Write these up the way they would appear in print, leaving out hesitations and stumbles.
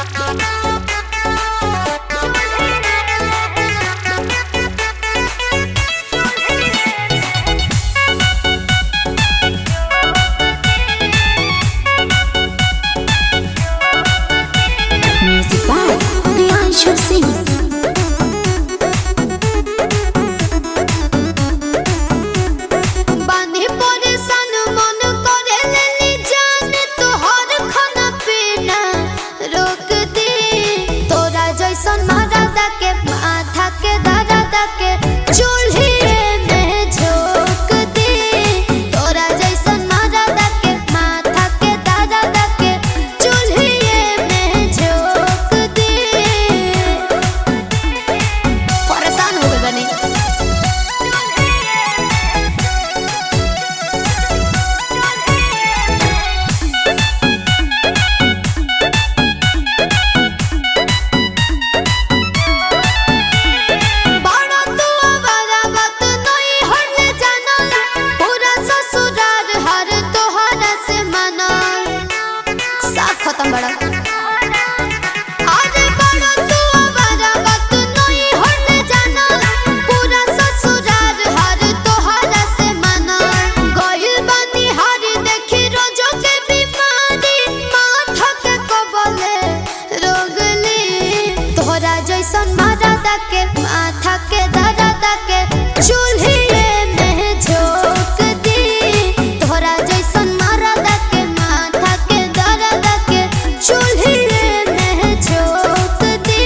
खत्म बड़ा जैसन मारा के माथा के दर्द के चूल्हे में झोंक दी तोहरा जैसन मारा के माथा के दर्द के चूल्हे में झोंक दी।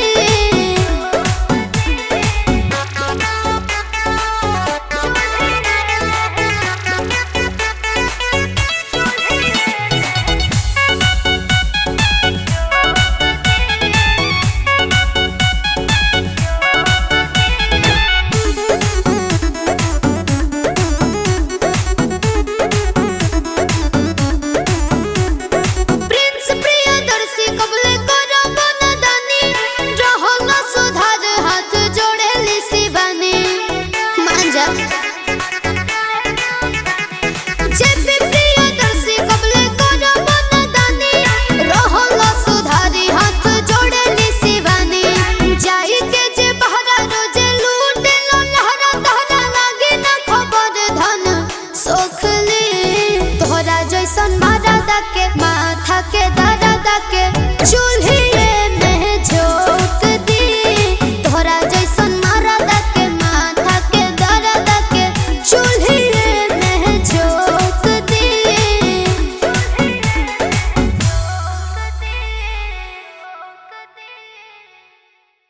जैसन मारा के माथा के दर्द के चूल्हे